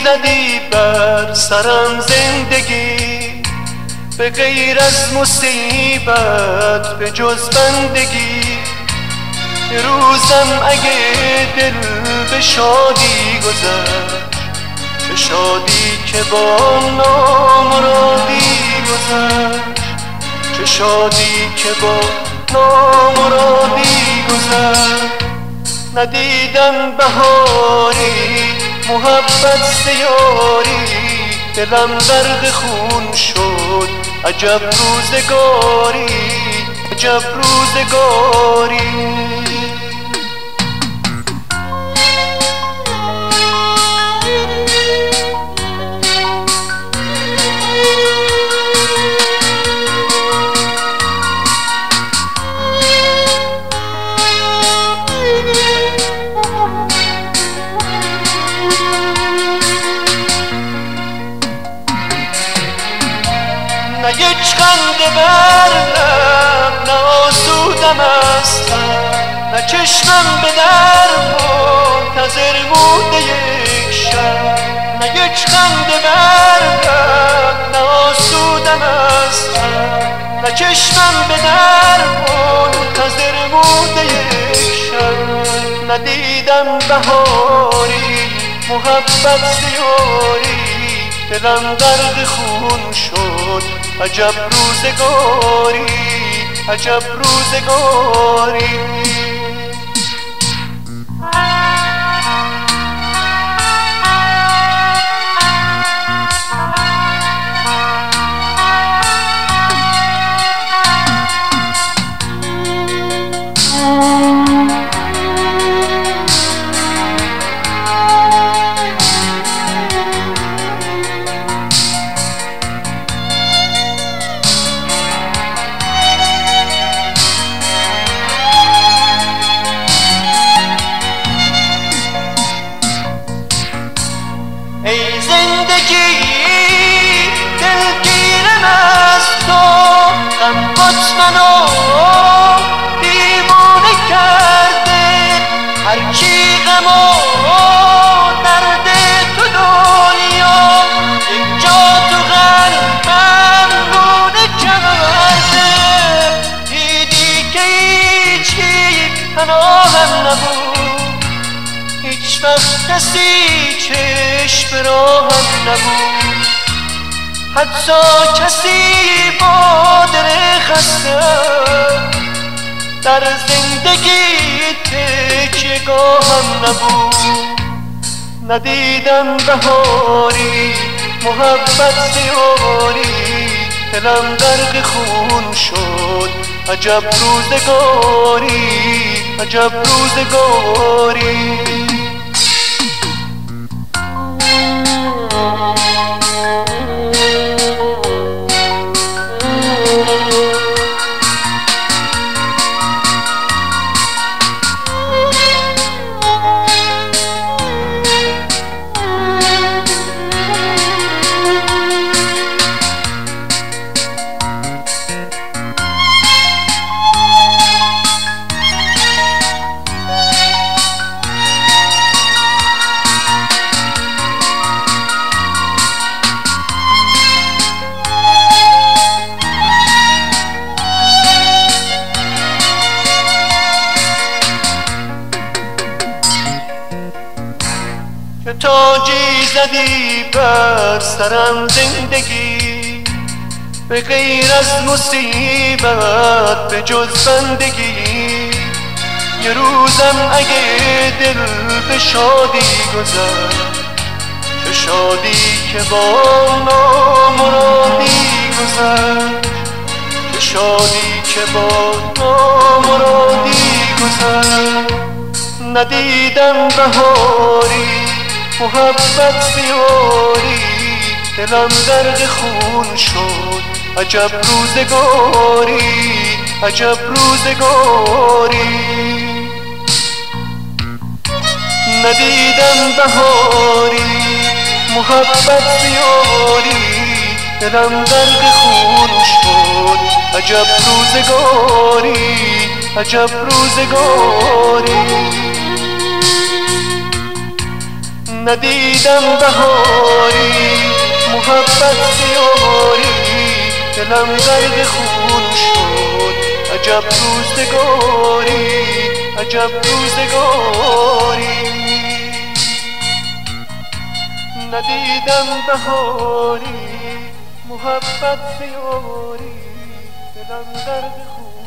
زدی بر سرم زندگی، به غیر از مصیبت به جز بندگی. یه روزم اگه دل به شادی گذشت، چه شادی که با نامرادی گذشت، چه شادی که با نامرادی گذشت. ندیدم بهاری محبت سیاری، دلم درد خون شد عجب روزگاری، عجب روزگاری. نه یک خنده بر لب، نه آسودم هستم، نه چشمم به در منتظر موده یک شب. نه یک خنده بر لب، نه آسودم هستم، نه چشمم به در منتظر موده یک شب. ندیدم بهاری محبت زیاری، دلم درد خون شد عجب روزگاری، عجب روزگاری. ای زندگی دلگیرم از تو، غمت منو دیوانه کرده. هرچی غم و درد تو دنیا، اینجا تو قلبم گونه کرده. دیدی که هیچی پناهم نبود، هیچ وقت کسی چشم راهم نبود، حتی کسی با دل خسته در زندگی تکیه‌گاهم نبود. ندیدم بهاری محبت زیاری، دلم درد خون شد عجب روزگاری، عجب روزگاری. که تاجی زدی بر سرم زندگی، به غیر از مصیبت به جز بندگی. یه روزم اگه دل به شادی گذشت، چه شادی که با نامرادی گذشت، چه شادی که با نامرادی گذشت. ندیدم بهاری محبت زیاری، دلم درد خون شد عجب روزگاری، عجب روزگاری. ندیدم بهاری محبت زیاری، دلم درد خون شد عجب روزگاری، عجب روزگاری. ندیدم بهاری محبت زیاری، دلم غرق خون شد عجب روزگاری، عجب روزگاری. ندیدم بهاری محبت زیاری، دلم غرق خون